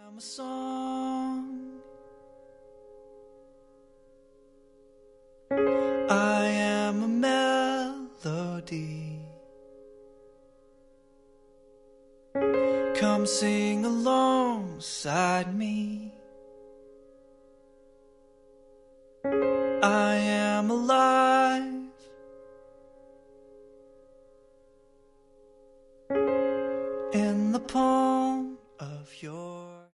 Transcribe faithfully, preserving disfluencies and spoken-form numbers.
am a song. I am a melody. Come sing alongside me. I am alive. In the palm of your